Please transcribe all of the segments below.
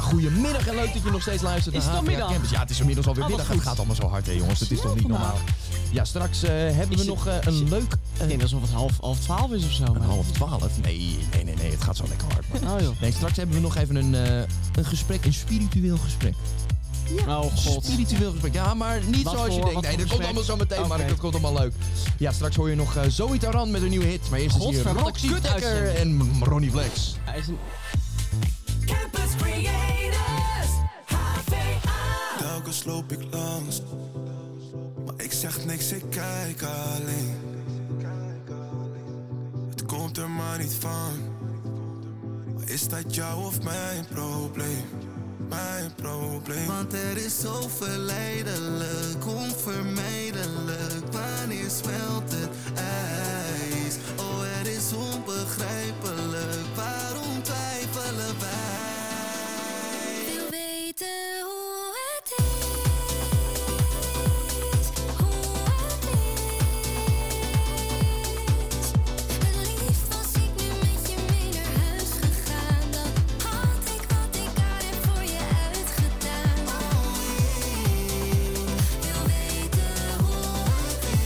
Goedemiddag en leuk dat je nog steeds luistert naar HVA Campus. Ja, het is inmiddels alweer middag. Het gaat allemaal zo hard, hè jongens. Het is toch niet normaal. Ja, straks hebben we nog een leuk... Ik denk dat het half 12 is of zo. Een 11:30? Nee. Het gaat zo lekker hard. Man. Oh, joh. Nee, straks hebben we nog even een gesprek, een spiritueel gesprek. Ja. Oh god. Spiritueel gesprek. Ja, maar niet wat zoals je denkt. Nee, dat komt allemaal zo meteen, maar dat komt allemaal leuk. Ja, straks hoor je nog Zoe Taran met een nieuwe hit. Maar eerst is hier Roxy Dekker en Ronnie Flex. Hij is een... Campus Creators, HVA. Telkens loop ik langs, maar ik zeg niks, ik kijk alleen. Het komt er maar niet van, maar is dat jou of mijn probleem? Mijn probleem. Want er is zo verleidelijk, onvermijdelijk. Wanneer smelt het ijs? Oh, het is onbegrijpelijk. Waarom twijfelen wij? Wil weten hoe het is, Het liefst was ik nu met je mee naar huis gegaan. Dan had ik wat ik aan heb voor je uitgedaan. Wil weten hoe het is.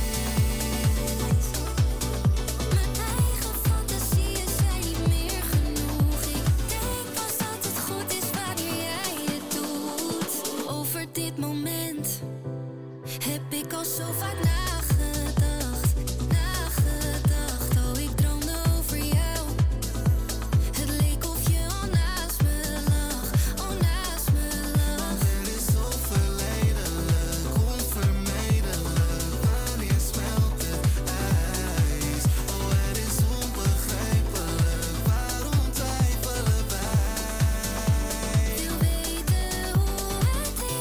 Mijn eigen fantasieën zijn niet meer genoeg. Ik denk pas dat het goed is wanneer jij het doet. Over dit moment heb ik al zo vaak nagedacht. Oh, ik droomde over jou. Het leek of je al naast me lag. Er is zo verleidelijk, onvermijdelijk. Wanneer smelt het ijs? Oh, het is onbegrijpelijk. Waarom twijfelen wij? Wil weten hoe het is,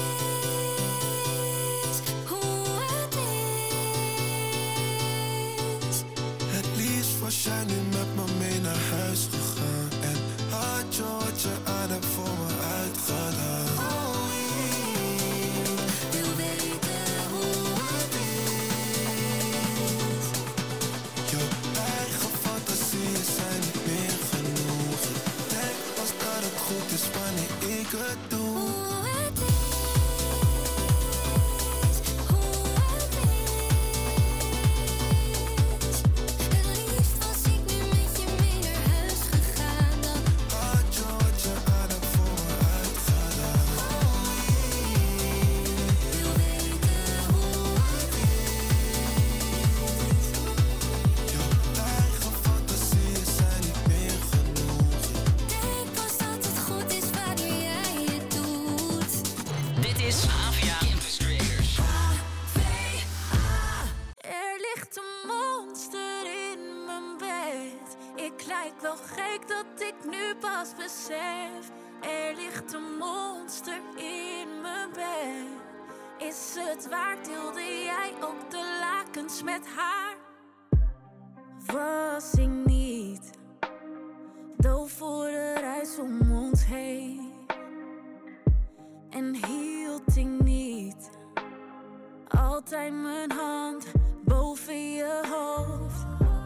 Het liefst was jij nu met me mee naar huis gegaan. En had je wat je aan hebt voor me uitgedaan. Wil weten hoe het is. Je eigen fantasieën zijn niet meer genoeg. Ik denk pas dat het goed is wanneer ik het doe. Hoe het is. Het liefst was ik nu met je mee naar huis gegaan. Dan Had je wat je aan hebt voor me uitgedaan. wil weten hoe het is. Je eigen fantasieën zijn niet meer genoeg. Denk pas dat het goed is wanneer jij het doet. Dit is HVA Campus Creators. Er ligt een monster in mijn bed. Ik lijk wel gek dat ik nu pas besef. Er ligt een monster in mijn bed. Is het waar, deelde jij ook de lakens met haar? Was ik niet doof voor de reis om ons heen? En hield ik niet altijd mijn hand boven je hoofd?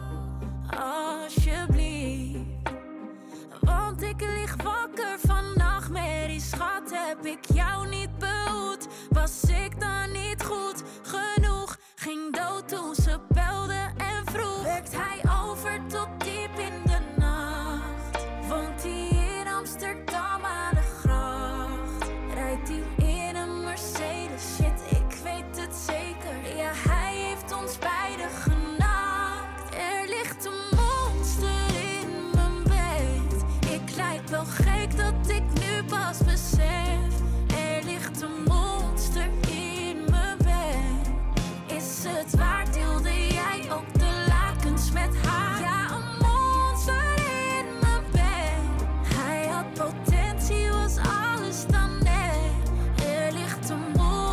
Alsjeblieft, want ik lig wakker van nachtmerries. Schat, heb ik jou niet behoed? Was ik dan niet goed genoeg? Ging dood toen ze belde en vroeg. Werkt hij over tot diep in de nacht? Woont hij in Amsterdam aan de gracht? Rijdt hij in een Mercedes? Shit, ik weet het zeker. Ja, hij heeft ons beiden genakt. Er ligt een monster in mijn bed. Ik lijk wel gek dat ik nu pas besef. Er ligt een monster in mijn bed. Is het waar, deelde jij ook de lakens met haar? Ja, een monster in mijn bed. Hij had potentie, was alles dan net. Er ligt een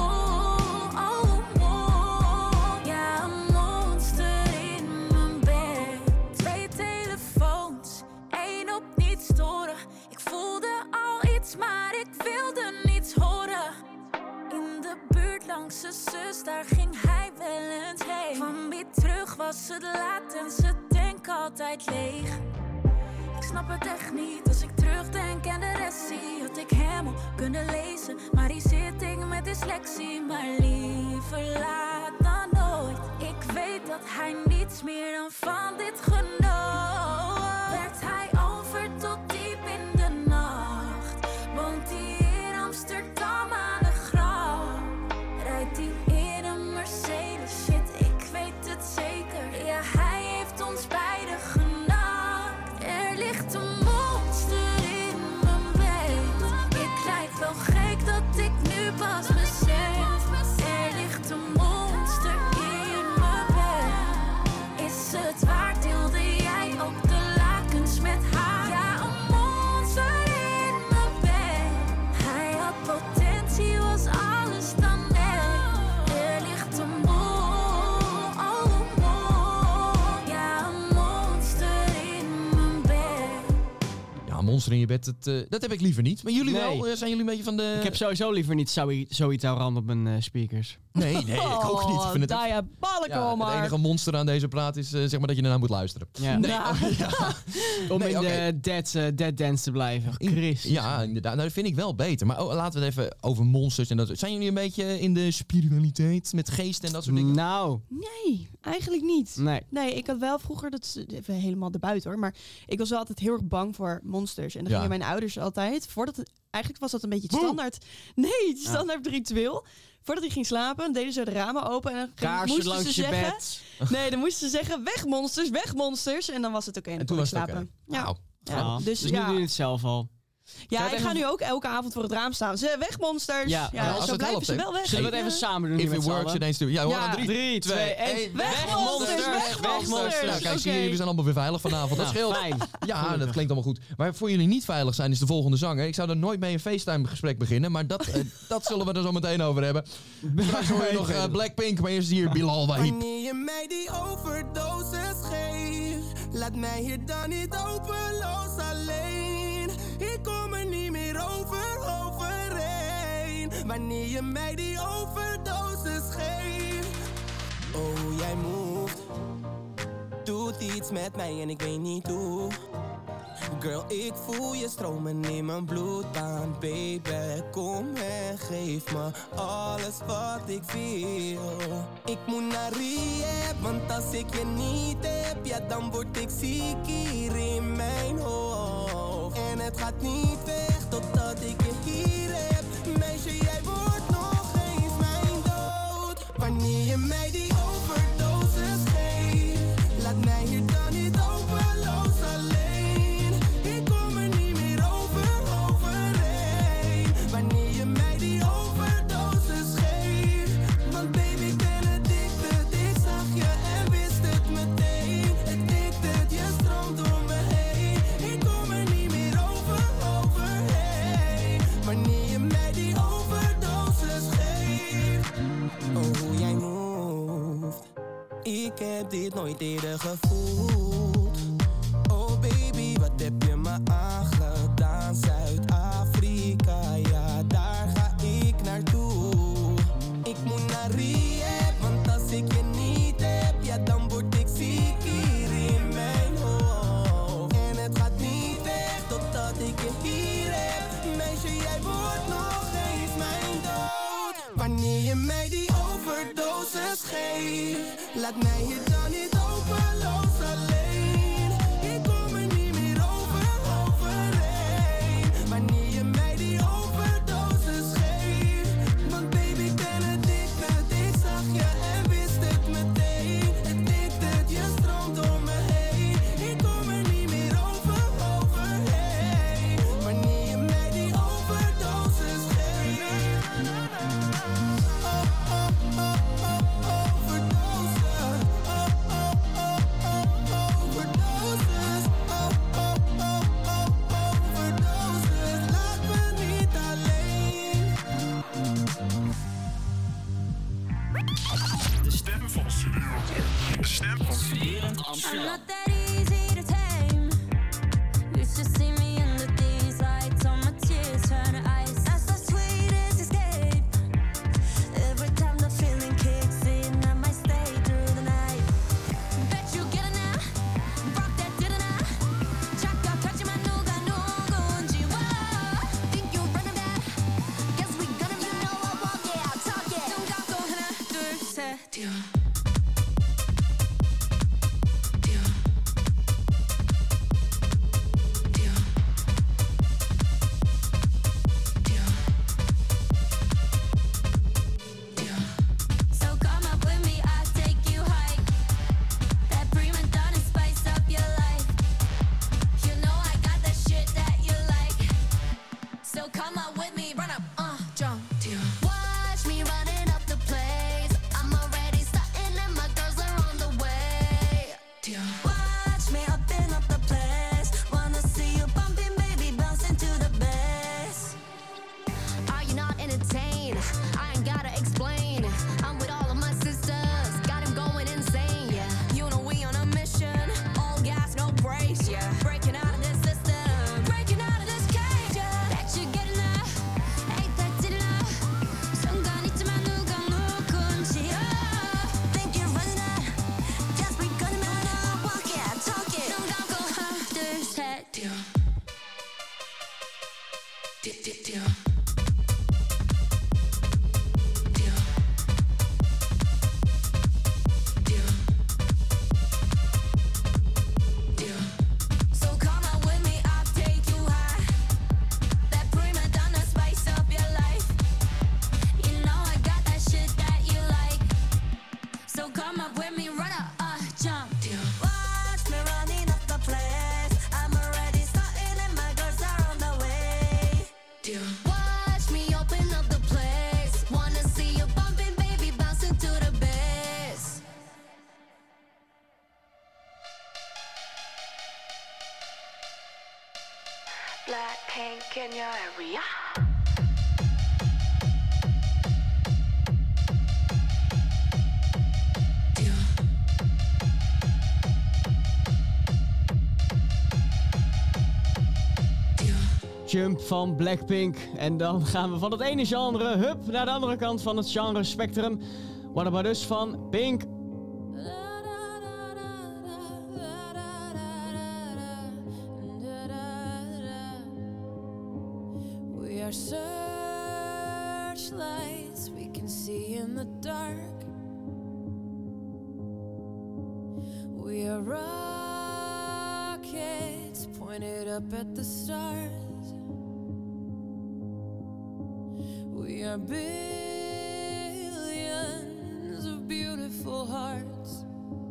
ja, een monster in mijn bed. 2 telefoons, 1 op niet storen. Ik voelde al iets, maar ik wilde niets horen. In de buurt langs zijn zus, daar ging hij wel eens heen. Van wie terug was het laat en zijn tank altijd leeg. Ik snap het echt niet als ik terugdenk en de rest zie. monster in je bed, dat heb ik liever niet. Maar jullie Nee. wel? Zijn jullie een beetje van de... Ik heb sowieso liever niet Zoe Tauran op mijn speakers. Nee, ik ook niet. Ik vind het diabolical, het maar. enige monster aan deze plaat is zeg maar dat je ernaar moet luisteren. Ja. Nee, Nou. Om Nee, in oké. de dead dance te blijven. Christus. Ja, inderdaad. Nou, dat vind ik wel beter. Maar laten we het even over monsters en dat. Zijn jullie een beetje in de spiritualiteit met geesten en dat soort dingen? Nou, Nee, eigenlijk niet. nee. Nee, ik had wel vroeger, dat is even helemaal erbuiten hoor, maar ik was wel altijd heel erg bang voor monsters. En dan Ja. gingen mijn ouders altijd, eigenlijk was dat een beetje het standaard, het standaard ritueel. Voordat hij ging slapen, deden ze de ramen open en dan Kaarsen moesten langs ze je zeggen, bed. nee, dan moesten ze zeggen, weg monsters, weg monsters. En dan was het oké en En dan toen kon ik was het slapen. oké. Ja. Wauw. Ja, Ah, dus nu ja. doe je het zelf al. Ja, Ga ik het ga even- nu ook elke avond voor het raam staan. Ze weg monsters. Ja, Ja, maar als zo het blijven helpt, ze hè. wel weg. Zullen we het Ja. even samen doen nu If met it z'n works, allen? ineens doen. Ja, we Ja. gaan 3, 2, 1. Weg monsters, weg monsters. Nou, kijk, zie je, Oké. jullie zijn allemaal weer veilig vanavond. Dat Nou, scheelt. fijn. Ja, dat klinkt allemaal goed. Maar voor jullie niet veilig zijn is de volgende zanger. Ik zou er nooit mee een FaceTime-gesprek beginnen, maar dat zullen we er zo meteen over hebben. Straks hoor je nog Blackpink, maar eerst hier Bilal Wahib. Wanneer je mij die overdosis geeft, laat mij hier dan niet hopeloos alleen. Ik kom er niet meer overheen. Wanneer je mij die overdosis geeft. Oh, jij moved. Doet iets met mij en ik weet niet hoe. Girl, ik voel je stromen in mijn bloedbaan. Baby, kom en geef me alles wat ik wil. Ik moet naar rehab, want als ik je niet heb, ja dan word ik ziek hier in mijn hoofd. En het gaat niet weg totdat ik je hier heb. Meisje, jij wordt nog eens mijn dood. Wanneer je mij die overdosis geeft, laat mij hier dan niet hopeloos alleen. Ik kom er niet meer overheen. Wanneer je mij die overdosis geeft. Want baby, ik ben addicted. Ik zag je en wist het meteen. Addicted, je stroomt door me heen. Ik kom er niet meer overheen. Wanneer je mij die overdosis geeft. Oh, jij moved. Ik heb dit nooit eerder gevoeld. Oh baby, wat heb je me aangedaan? Zuid-Afrika, ja daar ga ik naartoe. Ik moet naar rehab, want als ik je niet heb, ja dan word ik ziek hier in mijn hoofd. En het gaat niet weg totdat ik je hier heb. Meisje, jij wordt nog eens mijn dood. Wanneer je mij die overdosis geeft, laat mij hier dan niet hopeloos alleen. Ik kom er niet meer overheen. Wanneer je mij die overdosis geeft. Want baby, ik ben addicted. Ik zag je en wist het meteen. Addicted, je stroomt door me heen. Ik kom er niet meer overheen. Wanneer je mij die overdosis geeft. Overdose. So come on with me, I'll take you high. That prima donna spice up your life. You know I got that shit that you like. So come up with me, run up, jump. Watch me running up the place. I'm already starting and my girls are on the way. Watch me open up the place. Wanna see you bumping, baby, bouncing to the bass. Blackpink in your area. Jump van Blackpink. En dan gaan we van het ene genre hup naar de andere kant van het genre spectrum. What About Us van Pink. We are searchlights we can see in the dark. We are rockets pointed up at the stars. We are billions of beautiful hearts.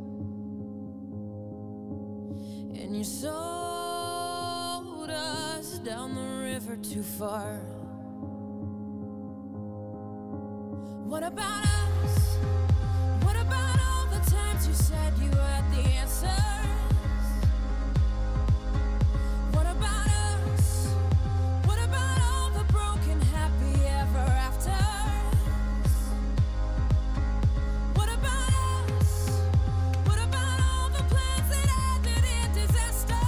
And you sold us down the river too far. What about us? What about all the times you said you had the answers? What about us? What about all the broken happy ever afters? What about us? What about all the plans that ended in disaster?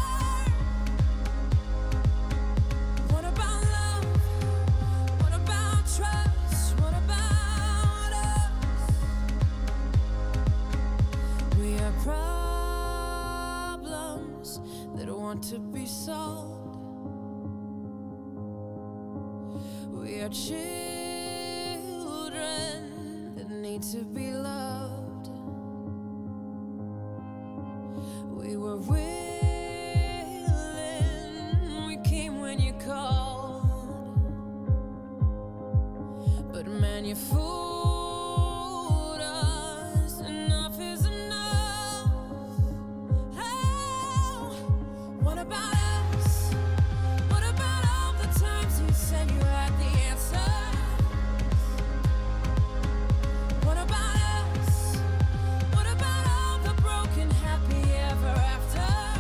What about love? What about trust? What about us? We are problems that want to be solved. We are children that need to be loved. We were willing, we came when you called. But man, you fooled us. Enough is enough. Oh, what about us? What about all the times you said you had the answer? What about us? What about all the broken happy ever after?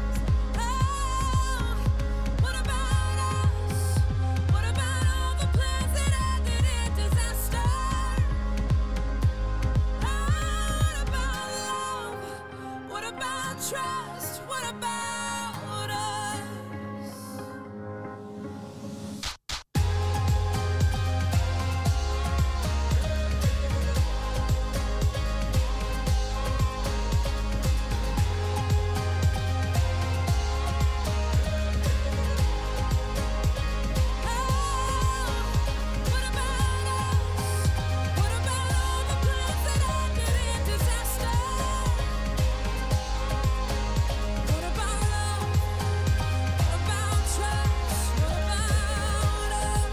Oh, what about us? What about all the plans that ended in disaster? Oh, what about love? What about trust? What about us? What about us? What about all the plans that ended in disaster? What about love? What about trust? What about us?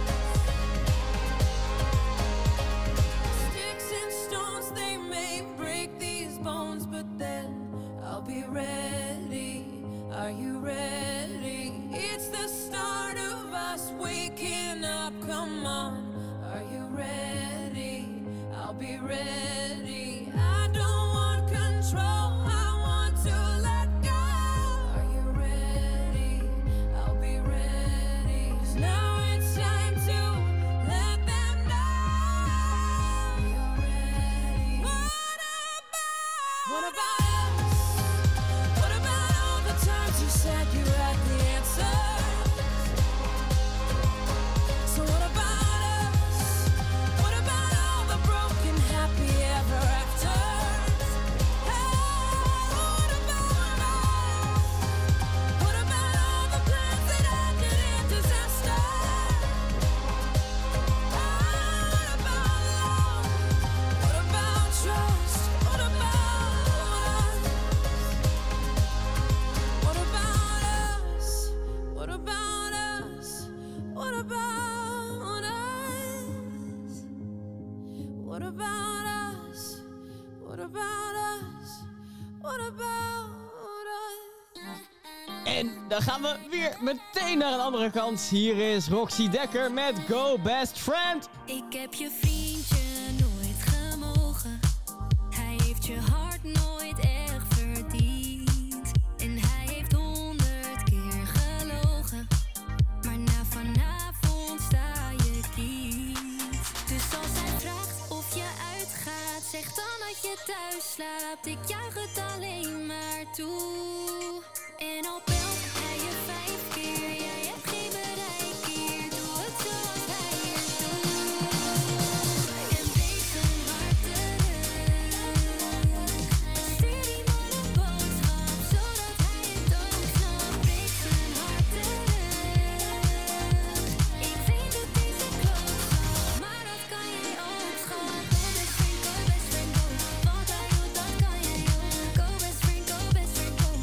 Sticks and stones, they may break these bones, but then I'll be ready. Are you ready? It's the start of us waking up. Come on, are you ready? I'll be ready. I don't want control, I want to let go. Are you ready? I'll be ready. 'Cause now it's time to let them know. You're ready. What about us? What about all the times you said you had the answer? So what about us? What about all the broken happy What about us? What about us? What about us? What about us? En dan gaan we weer meteen naar een andere kant. Hier is Roxy Dekker met Go Best Friend. Ik heb je vriendje nooit gemogen. Hij heeft je hart nooit echt verdiend. En hij heeft 100 keer gelogen. Maar na vanavond sta je kiet. Dus als hij vraagt of je uitgaat, zeg dan dat je thuis slaapt. Ik juich het alleen maar toe. En al belt hij je 5 keer, jij hebt geen bereik hier. Doe het zoals hij het doet. En wees een hart terug. Stuur die man een boodschap, zodat hij het ook snapt. Wees een hart terug. Ik weet het is een klootzak, maar dat kan jij ook, schat. Go best friend, go best friend, go. Wat hij doet, dat kan jij ook. Go best friend, go best friend, go.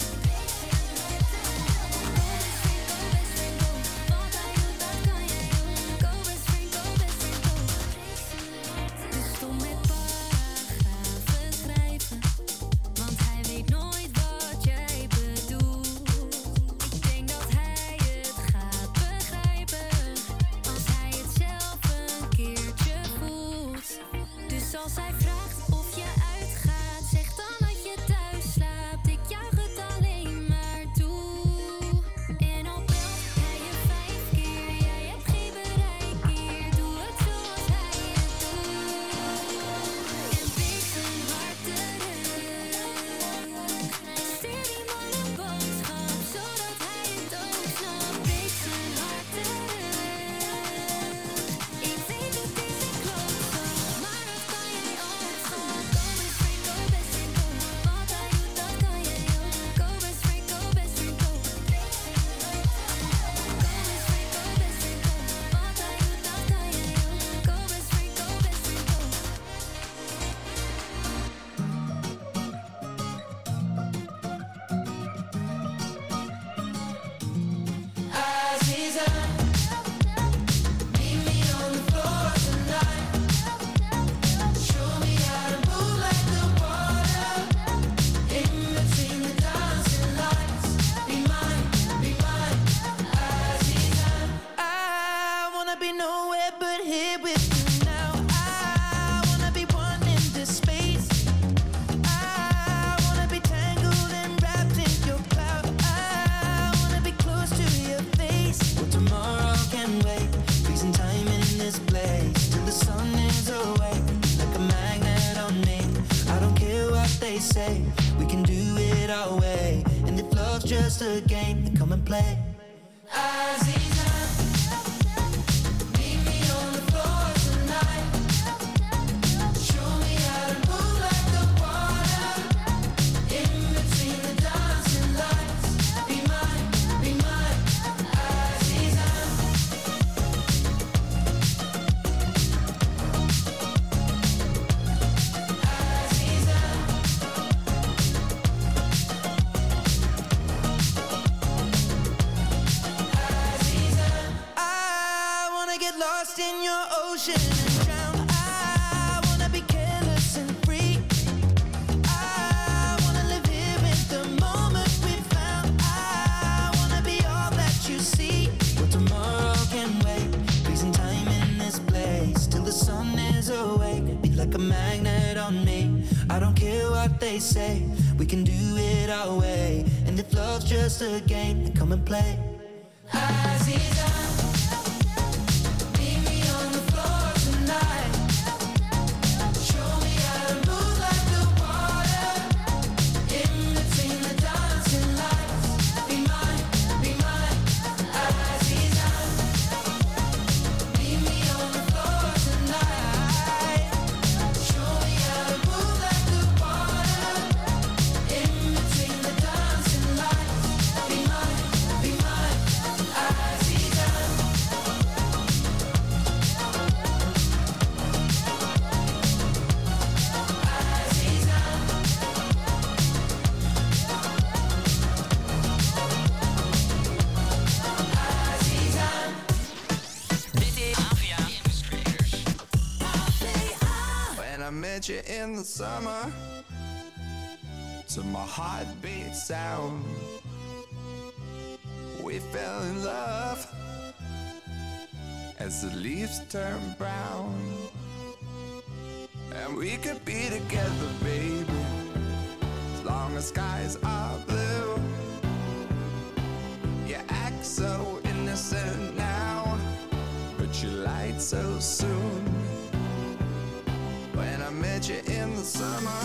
Dus stop met paragrafen schrijven, want hij weet nooit wat jij bedoelt. Ik denk dat hij het gaat begrijpen, als hij het zelf een keertje voelt. Dus als hij vraagt of je uitgaat, zeg dan dat je thuis slaapt. Ik juich het alleen maar toe. En al belt hij je 5 keer, jij hebt geen bereik hier. Doe het zoals hij het doet. En wees een hart terug. Stuur die man een boodschap, zodat hij het ook snapt. Wees een hart terug. Ik weet het is een klootzak, maar dat kan jij ook, schat. Go best friend, go best friend, go. Wat hij doet, dat kan jij ook. Go best friend, go best friend, go. Go best friend, go best friend, go. Wat hij doet, dat kan jij ook. Go best friend, go best friend, go. Aziza, meet me on the floor tonight. Show me how to move like the water. In between the dancing lights. Be mine, Aziza. I wanna be nowhere but here with you now. I wanna be one in this space. I wanna be tangled and wrapped in your cloud. I wanna be close to your face. Well, tomorrow can wait. Freezing time in this place till the sun is away. Like a magnet on me. I don't care what they say. We can do it our way. And if love's just a game, then come and play. Aziza, meet me on the floor tonight. Show me how to move like the water. In between the dancing lights. Be mine, Aziza. Aziza. I wanna get lost in your ocean and drown. I wanna be careless and free. I wanna live here in the moment we found. I wanna be all that you see. Well, tomorrow can wait. Freezing time in this place till the sun is awake. Be like a magnet on me. I don't care what they say. We can do it our way. And if love's just a game, then come and play. Aziza, meet me on the floor tonight. Show me how to move like the water. In between the dancing lights. Be mine, Aziza. Meet me on the floor tonight. Show me how to move like the water. In between the dancing lights. Be mine, Aziza. the summer to my heartbeat sound. We fell in love as the leaves turn brown. And we could be together, baby, as long as skies are blue. You act so innocent now, but you lied so soon. When I met you in the summer,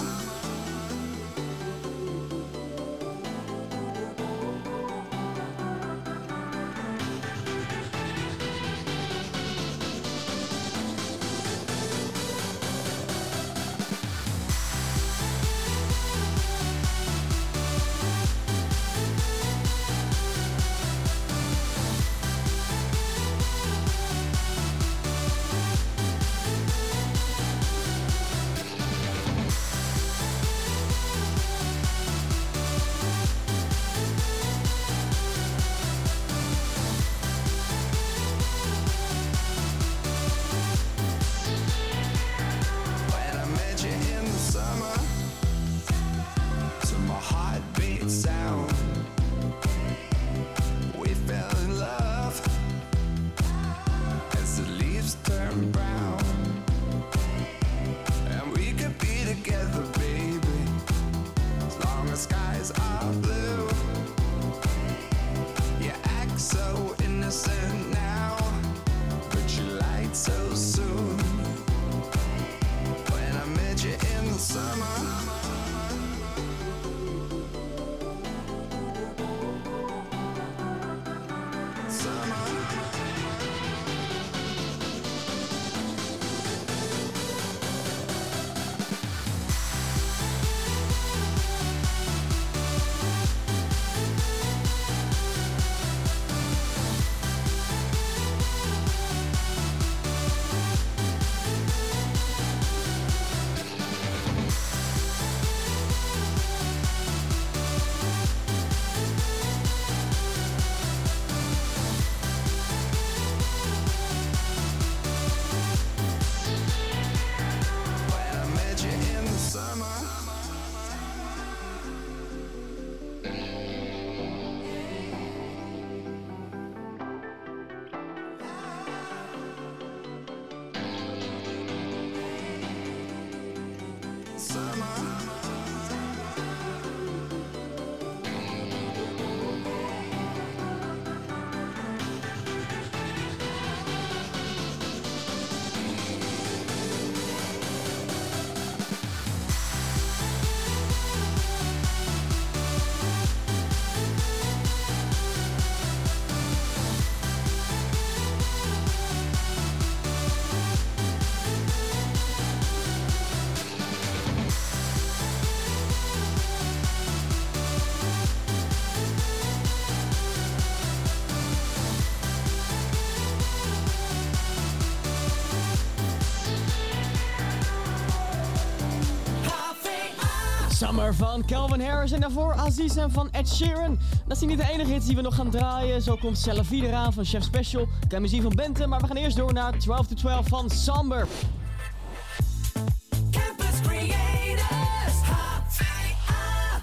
Summer van Calvin Harris en daarvoor Aziz en van Ed Sheeran. Dat zijn niet de enige hits die we nog gaan draaien. Zo komt Cella V eraan van Chef Special, KMZ van Bente. Maar we gaan eerst door naar 12 to 12 van Samber. Campus Creators, HVA.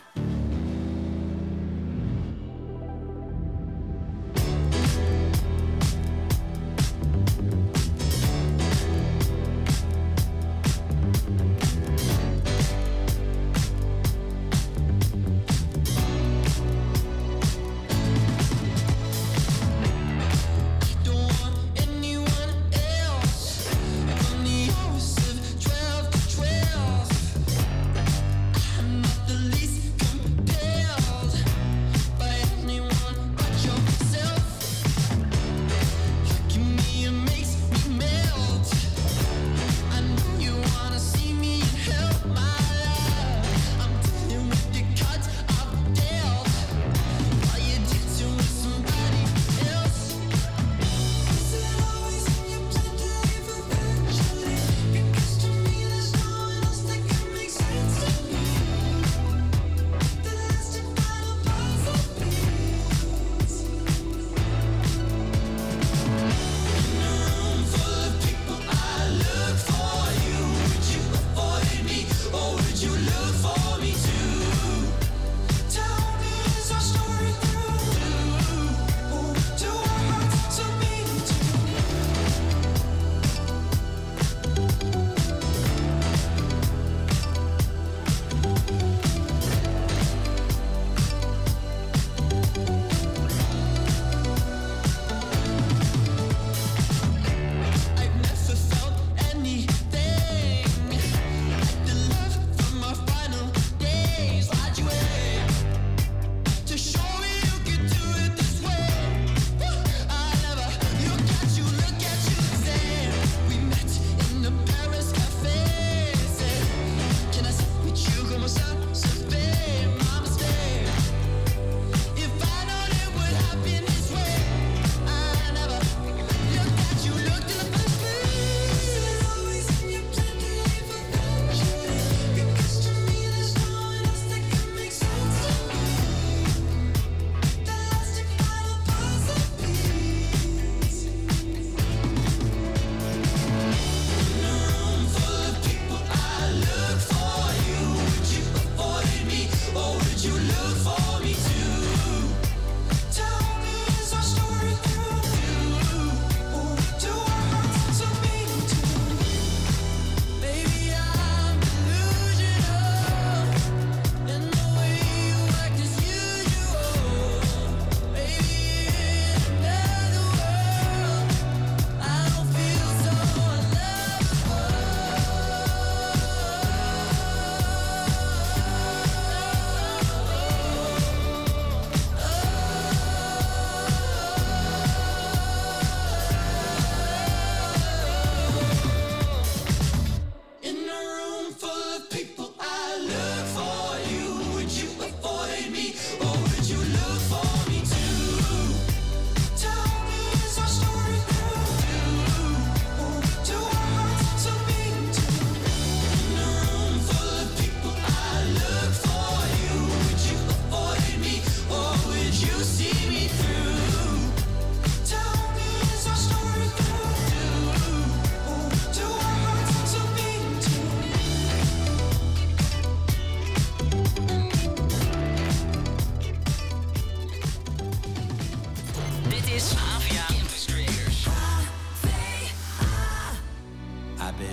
don't want anyone else.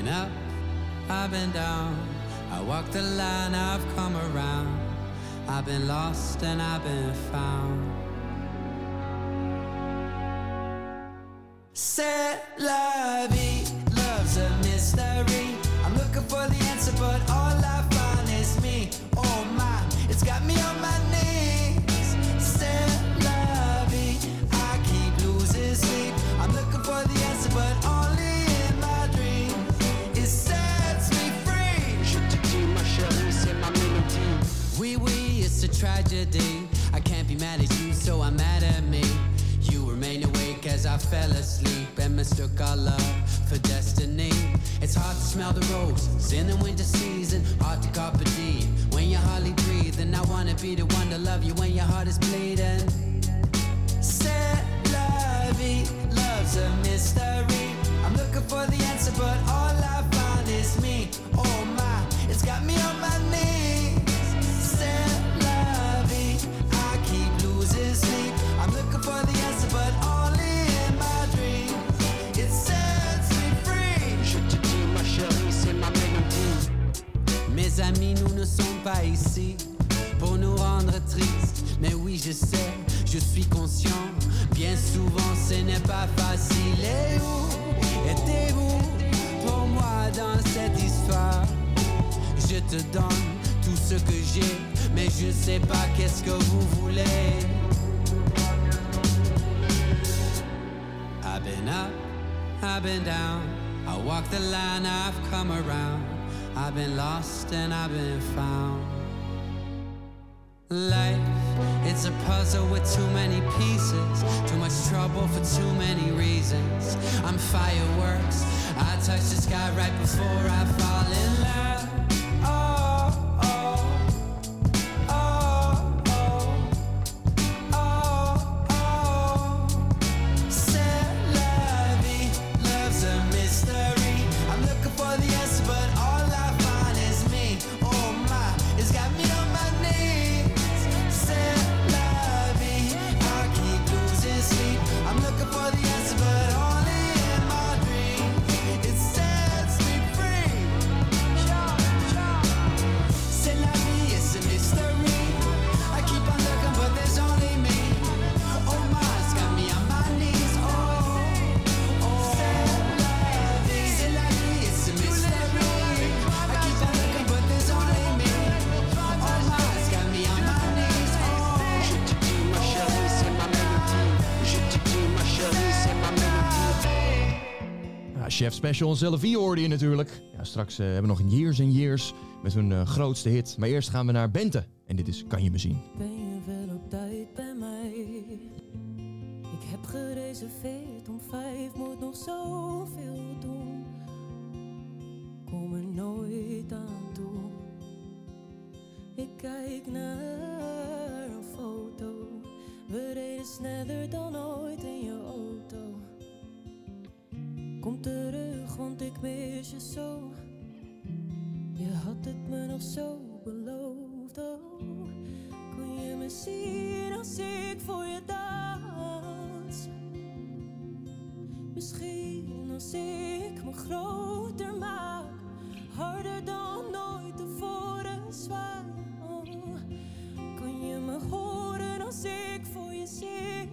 up, I've been down. I walked the line, I've come around. I've been lost and I've been found. C'est la vie, love's a mystery. I'm looking for the answer, but all I find is me. Oh my, it's got me on my knees. C'est la vie, I keep losing sleep. I'm looking for the answer, but only in my dreams. It sets me free. Je te dis, ma chérie, c'est ma mélodie. Oui, oui, it's a tragedy. I can't be mad at you, so I'm mad at me. You remain awake as I fell asleep and mistook our love for destiny. It's hard to smell the roses in the winter season, hard to carpe diem when you're hardly breathing. I wanna be the one to love you when your heart is bleeding. C'est la vie, love's a mystery. I'm looking for the answer, but all I find is me. Oh my, it's got me on my knees. C'est la vie, I keep losing sleep. I'm looking for the answer, but only in my dreams. It sets me free. Je te dis, ma chérie, c'est ma mélodie. Mes amis, nous ne sommes pas ici pour nous rendre tristes. Mais oui, je sais, je suis conscient. Bien souvent, ce n'est pas facile. Et où étiez-vous pour moi dans cette histoire? Je te donne tout ce que j'ai, mais je sais pas qu'est-ce que vous voulez. I've been up, I've been down. I walk the line, I've come around. I've been lost and I've been found. Life, it's a puzzle with too many pieces. Too much trouble for too many reasons. I'm fireworks, I touch the sky right before I fall in love. Oh, oh, oh, oh, oh, oh. C'est la vie, love's a mystery. I'm looking for the answer, but all I find is me. Oh my, it's got me on my knees. C'est la vie, I keep losing sleep. I'm looking for the answer, but only in my dreams. It sets me free. C'est la vie, it's a mystery. I keep on looking, but there's only me. Oh my, it's got me on my knees. Oh, oh. C'est la vie, it's a mystery. I keep on looking, but there's only me. Oh my, it's got me on my knees. Oh. Je te dis, ma chérie, c'est ma mélodie. Je te dis, ma chérie, c'est ma mélodie. Ja, Chef Special en Zelfie hoorde je natuurlijk. Ja, straks hebben we nog Years and Years met hun grootste hit. Maar eerst gaan we naar Bente. En dit is Kan je me zien. Ben je wel op tijd bij mij? Ik heb gereserveerd om 5, moet nog zoveel doen. Kom er nooit aan toe. Ik kijk naar een foto. We reden sneller dan ooit in je auto. Kom terug, want ik mis je zo. Je had het me nog zo beloofd, oh. Kon je me zien als ik voor je dans? Misschien als ik me groter maak, harder dan nooit tevoren zwaai, oh. Kan je me horen als ik voor je zing?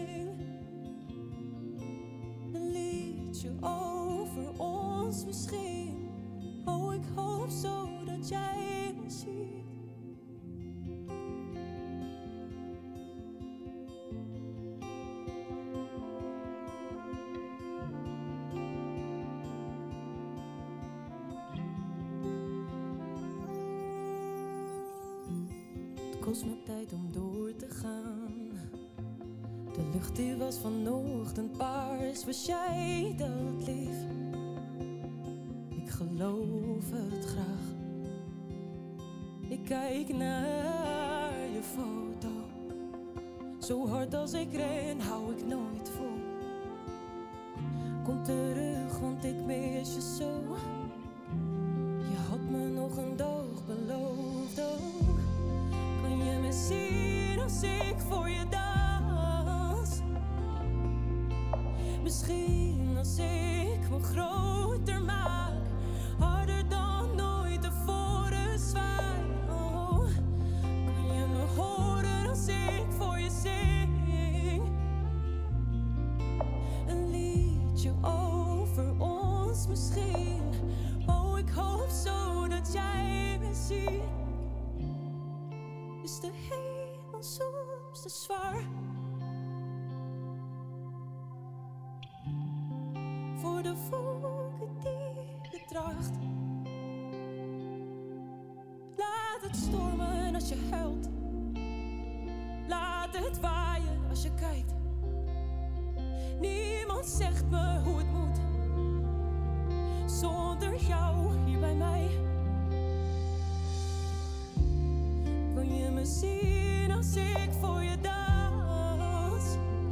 Een liedje over ons misschien. Oh, ik hoop zo dat jij me ziet. Het kost me tijd om door te gaan. De lucht die was vanochtend paars. Was jij dat lief? Ik geloof het graag. Ik kijk naar je foto. Zo hard als ik ren, hou ik nooit vol. Kom terug, want ik mis je zo. Je had me nog een dag beloofd, oh. Kan je me zien als ik voor je dans? Misschien als ik me groter maak, als ik voor je zing. Een liedje over ons misschien. Oh, ik hoop zo dat jij me ziet. Is de hemel soms te zwaar? Voor de volken die je draagt. Laat het stormen als je huilt. Laat het waaien als je kijkt. Niemand zegt me hoe het moet. Zonder jou hier bij mij. Kan je me zien als ik voor je dans?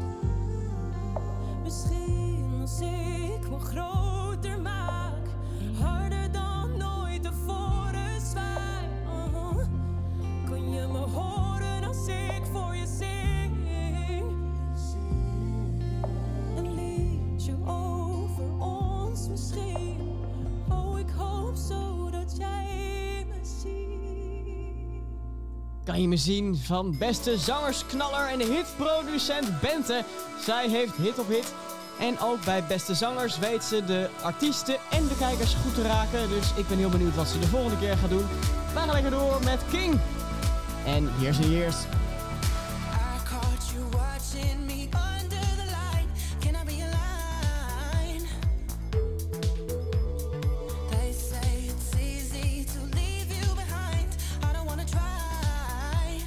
Misschien als ik me groter maak. Harder dan ooit tevoren zwaai. Kan je me horen als ik voor je zing? Een liedje over ons misschien. Oh, ik hoop zo dat jij me ziet. Kan je me zien van beste zangersknaller en hitproducent Bente. Zij heeft hit op hit. En ook bij beste zangers weet ze de artiesten en de kijkers goed te raken. Dus ik ben heel benieuwd wat ze de volgende keer gaat doen. We gaan lekker door met King. En hier is hij eerst. I caught you watching me under the light. Can I be a line? They say it's easy to leave you behind. I don't wanna try.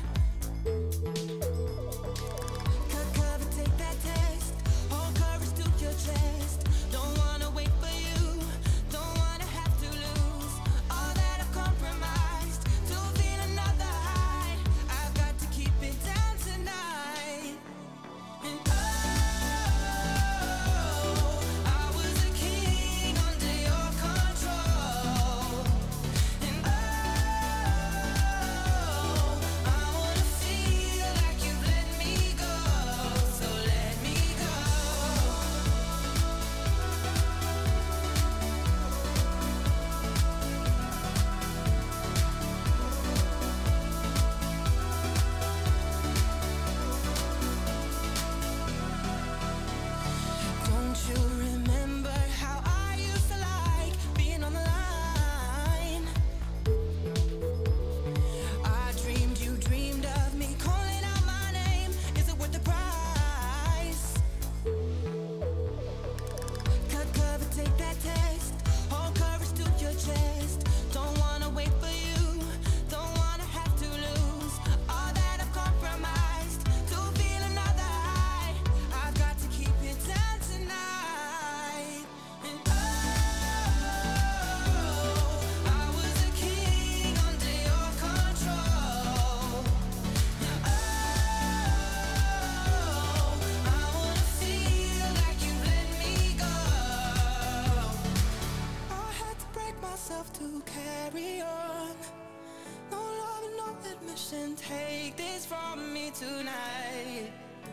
Cut cover, take that test. Hold courage to your chest. Don't wanna wait for you. Don't wanna have to lose all that I've compromised to feel another high. I've got to keep it down tonight. And oh, I was a king under your control. And oh, I wanna feel like you've let me go. So let me go. Don't you remember how I used to like being on the line? I dreamed you dreamed of me calling out my name. Is it worth the price? Cut cover, take that test. Hold courage to your chest. Don't wanna wait for you. Don't wanna have to lose all that I've compromised to feel another high. I've got to keep it down tonight. And oh, I was a king under your control. And oh, I wanna feel like you've let me go. I had to break myself to carry on. No love and no admission. Take this from me tonight.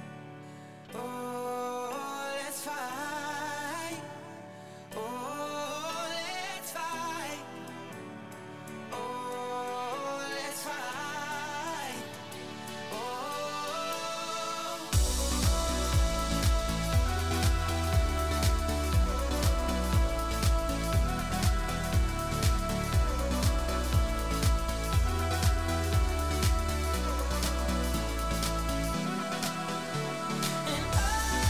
Oh, let's fight. Oh, let's fight. Oh, let's fight. Oh. And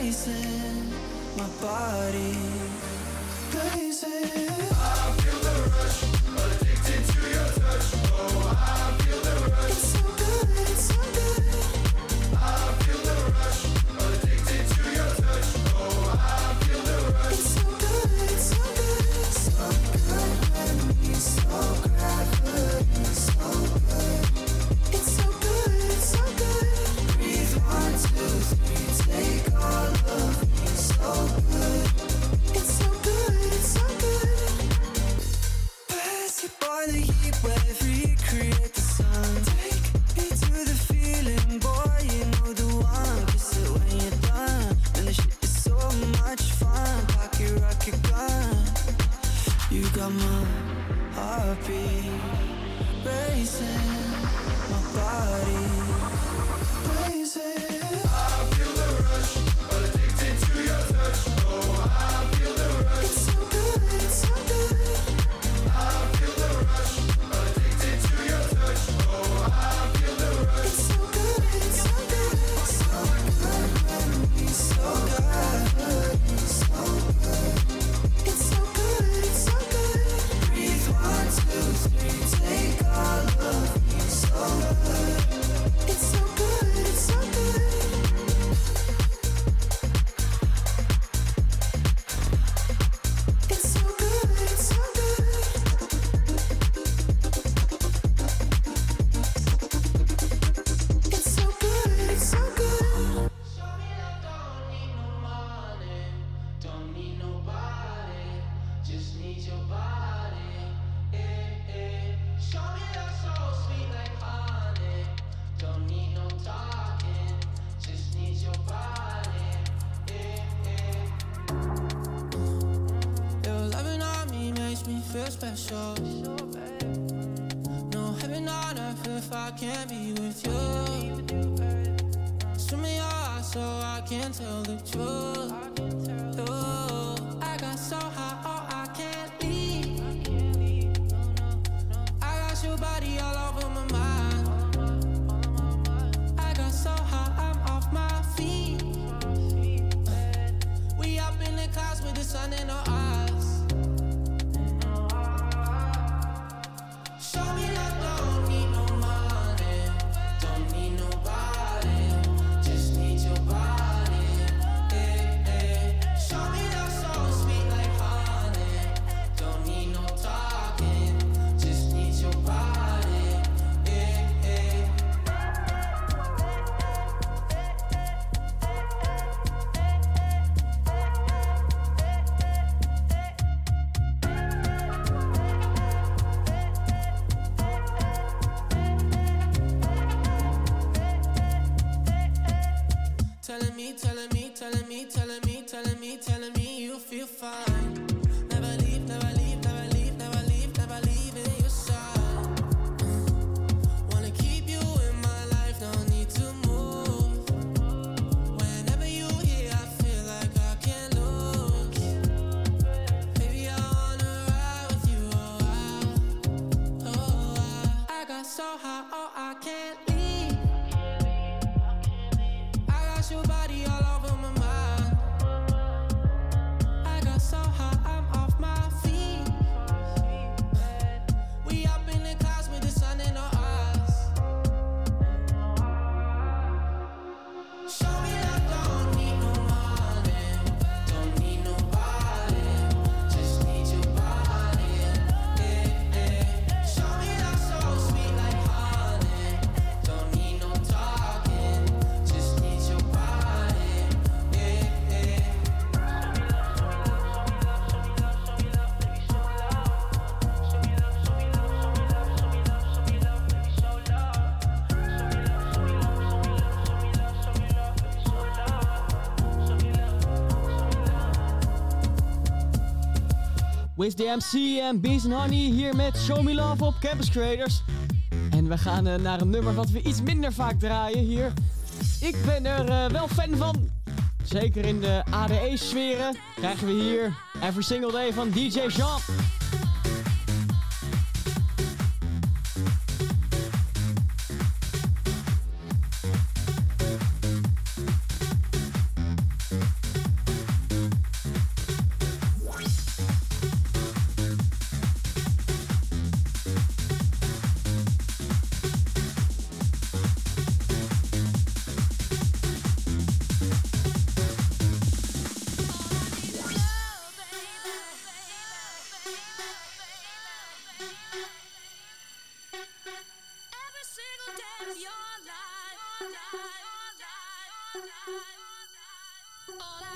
racing, my body blazing. I feel the rush, addicted to your touch. Oh, I feel the rush. It's so good, it's so good. I feel the rush, addicted to your touch. Oh, I feel the rush. It's so good, it's so good. So good when we so gravity, so good. It's so good, it's so good. Breathe 1, 2, 3, take all of me, so good. It's so good, it's so good. Pass it by the heat wave, recreate the sun. Take me to the feeling, boy, you know the one. Kiss it when you're done, and the shit is so much fun. Pocket rocket gun, you got my heartbeat racing, my body blazing. I feel the rush, addicted to your touch. Oh, I feel the rush. It's so good, it's so good. I feel the rush, addicted to your touch. Oh, I feel the rush. It's so good, it's so good. So good when we so good, so good. It's so good, it's so good. Breathe 1, 2, 3, take all of me, so good. It's so good, it's so good. It's so good, it's so good. It's so good, it's so good. Show me that don't need no money, don't need nobody, just need your body. Show me that so sweet like honey, don't need no talking, just need your body. Your loving on me makes me feel special. No heaven on earth if I can't be with you. Swim in your eyes so I can tell the truth. Ooh, I got so high, oh I can't leave. I got your body all over my mind. I got so high, I'm off my feet. We up in the clouds with the sun in our eyes. Show me that don't need no money, don't need nobody, just need your body. Show me that so sweet like honey, don't need no talking, just need your body. Telling me, telling me, telling me, telling me, telling me, telling me you feel fine. Never leave, never leave, never leave, never leave, never leave in your side. Wanna keep you in my life, no need to move. Whenever you here, I feel like I can't lose. Baby, I wanna ride with you, I got so high, oh I can't leave. I got your body all over my mind. I got so high, I'm off my feet. We up in the clouds with the sun in our eyes. Show me that don't need no money, don't need nobody, just need your body. Show me that so sweet like honey, don't need no talking, just need your body. Wiz the MC en Beans and Honey hier met Show Me Love op Campus Creators. En we gaan naar een nummer wat we iets minder vaak draaien hier. Ik ben er wel fan van. Zeker in de ADE-sferen krijgen we hier Every Single Day van DJ Jean.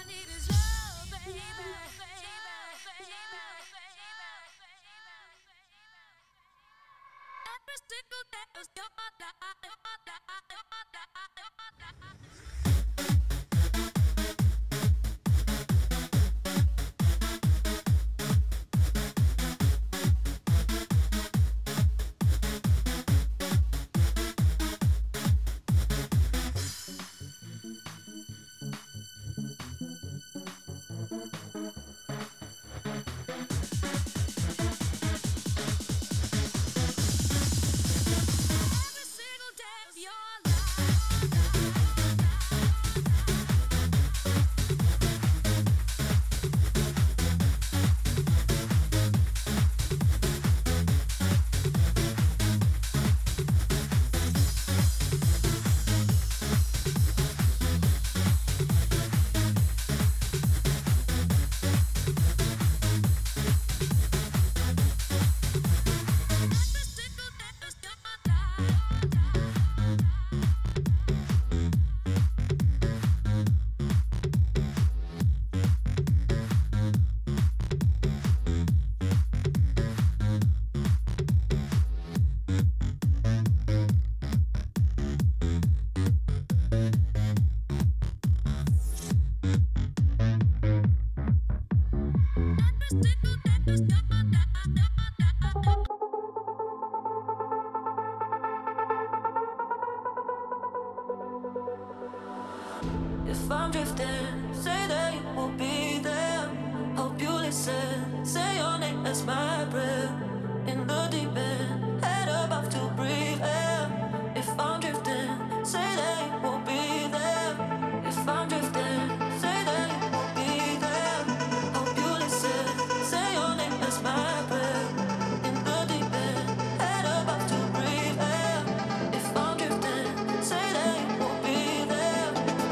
If I'm drifting, say that you will be there. Hope you listen, say your name as my breath. In the deep end, head above to breathe air. If I'm drifting, say that you will be there. If I'm drifting, say that you will be there. Hope you listen, say your name as my breath. In the deep end, head above to breathe air. If I'm drifting, say that you will be there.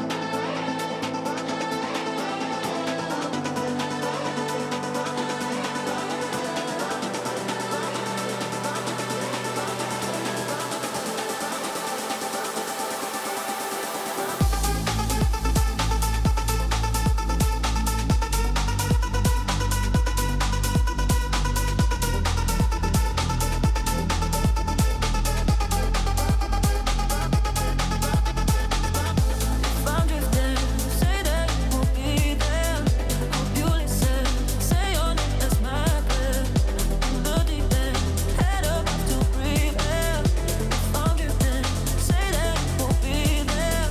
If I'm drifting, say that you will be there. Hope you listen, say your name as my breath. In the deep end, head above to breathe air. If I'm drifting, say that you will be there.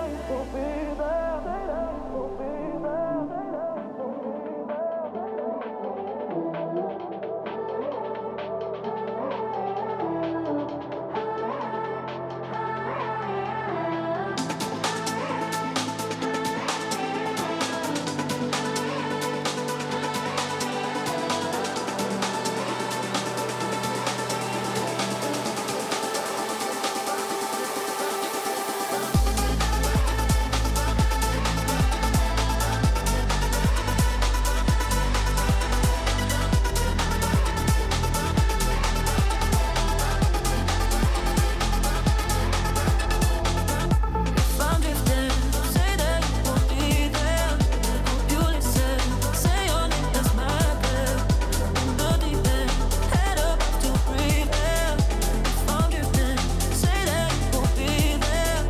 If I'm drifting, say that you will be there. Hope you listen, say your name as my breath. In the deep end, head above to breathe air. If I'm drifting, say that you will be there.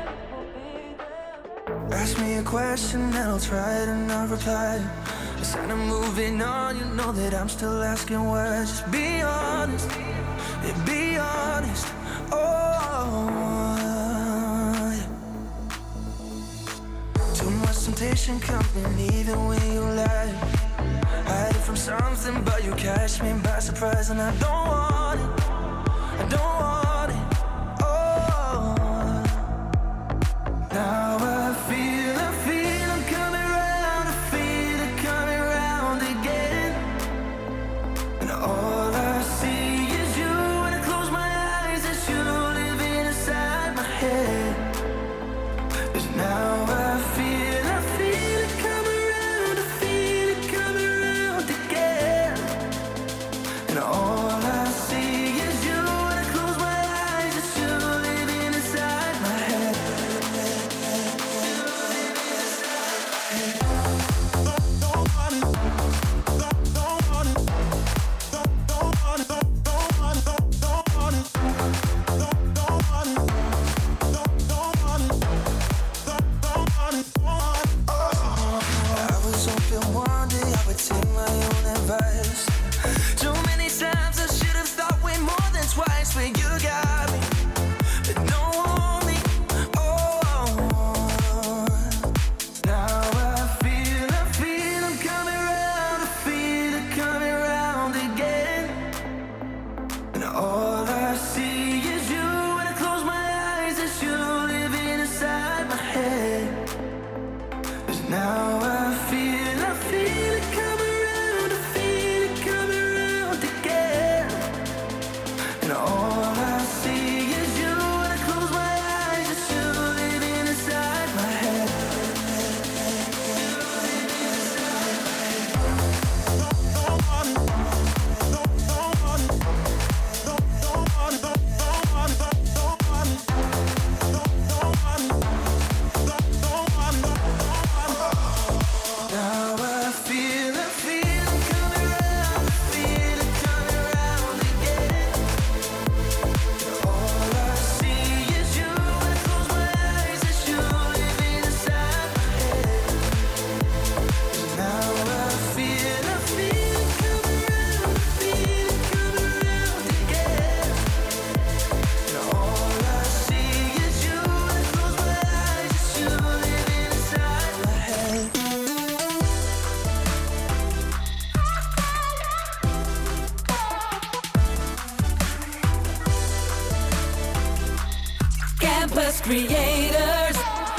Ask me a question and I'll try to not reply. Instead of moving on, you know that I'm still asking why. Just be honest, yeah, be honest. Oh, yeah. Too much temptation coming even when you lie. Hiding from something, but you catch me by surprise, and I don't want it. I don't want it. Oh, now I feel I'm coming round. I feel it coming round again. And all I see is you. When I close my eyes, it's you living inside my head. 'Cause now I feel it coming round. I feel it coming round again. And all I see is you. When I close my eyes, it's you living inside my head. Now I feel it come around, I feel it come around again. And all I see is you when I close my eyes, it's you living inside my head. Now I feel it coming around, I feel it coming around again. All I see is you when I close my eyes, it's you living inside my head. Now I feel it coming around, I feel it coming around again. All I see is you when I close my eyes, it's you living inside my head. Campus Creators.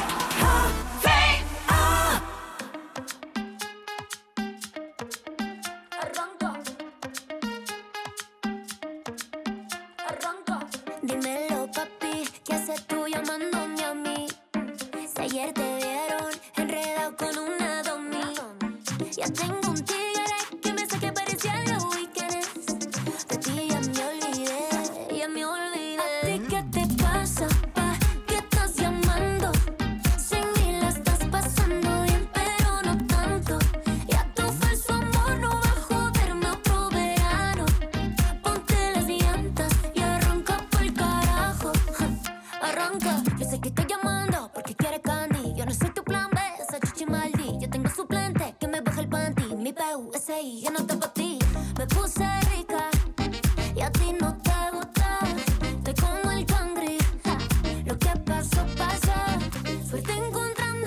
Dímelo, papi, ¿qué haces tú llamándome a mí? Si ayer te vieron enredado con una domi. Ya tengo un tigre que me saque parecía los weekends. De ti ya me olvidé, ya me olvidé. ¿A ti qué te pasa, pa? ¿Qué estás llamando? Sin mí la estás pasando bien, pero no tanto. Ya tu falso amor no va a joderme otro verano. Ponte las llantas y arranca pa'l carajo. Arranca, yo sé que estoy llamando porque quieres candy. Yo no soy tu plan B, esa chichi maldi. Yo tengo suplente que me baja el panty. Mi PUSI, yo no está pa' ti. Me puse rica y a ti no te gusta. Estoy como el cangri, lo que pasó, pasó. Suerte encontrando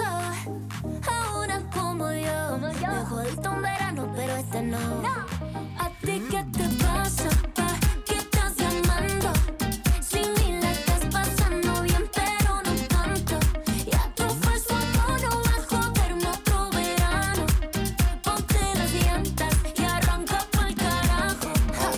a una como yo. Me jodiste un verano, pero este no. ¿A ti qué te pasa, pa? ¿Qué estás llamando? Sin mí la estás pasando bien, pero no tanto. Ya tu falso amor no va a joderme otro verano. Ponte las llantas y arranca pa'l carajo.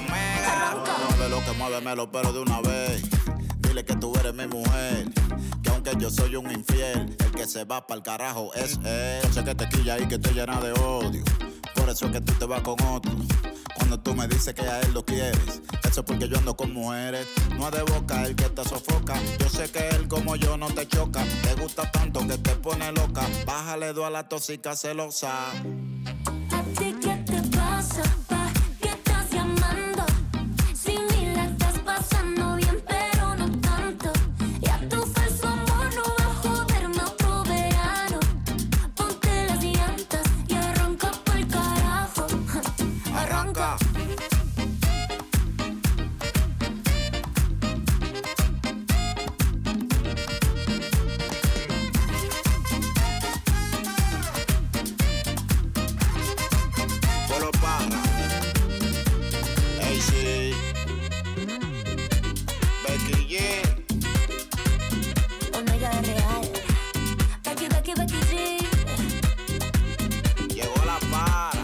Mueve lo que muévemelo, pero de una vez. Dile que tú eres mi mujer, que aunque yo soy un infiel, el que se va pa'l carajo es él. Yo sé que te quilla y que te llena de odio, por eso es que tú te vas con otro. Cuando tú me dices que a él lo quieres, eso es porque yo ando con mujeres. No es de boca el que te sofoca, yo sé que él como yo no te choca. Te gusta tanto que te pone loca, bájale dos a la tóxica celosa. ¿A ti qué te pasa, pa? ¿Qué estás llamando? Sin mí la estás pasando bien, pero no tanto. Ya tu falso amor no va a joderme otro verano. Ponte las llantas y arranca pa'l carajo. Arranca. Polo Parra, AC, Becky G. Omega real. Becky, Becky, Becky G. Llegó la para.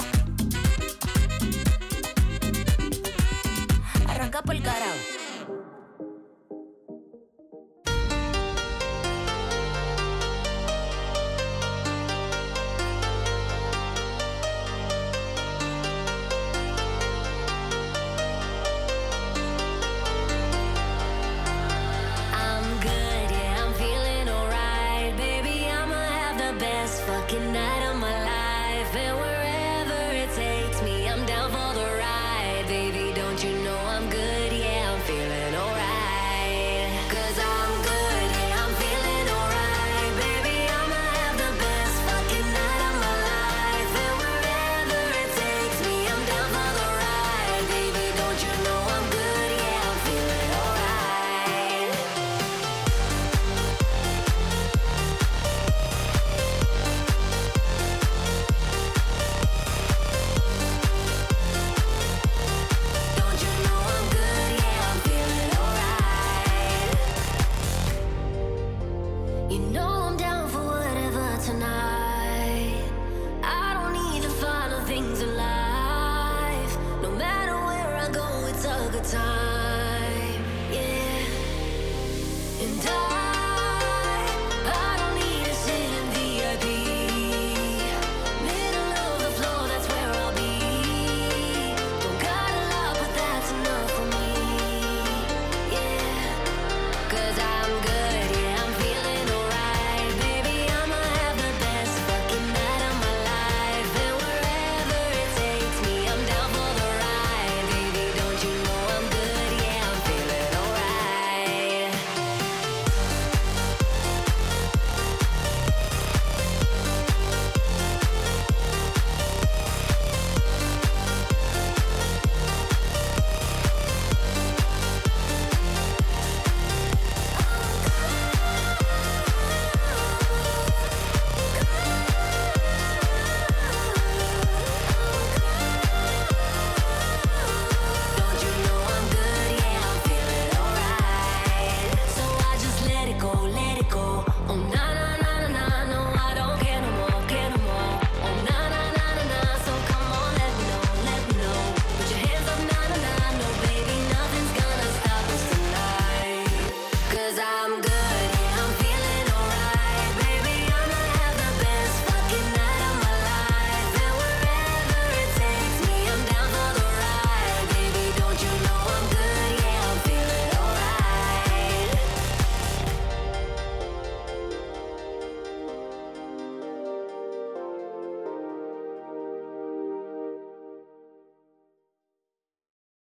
Arranca pa'l carajo. I'm good, yeah, I'm feeling alright. Baby, I'ma have the best fucking night of my life. And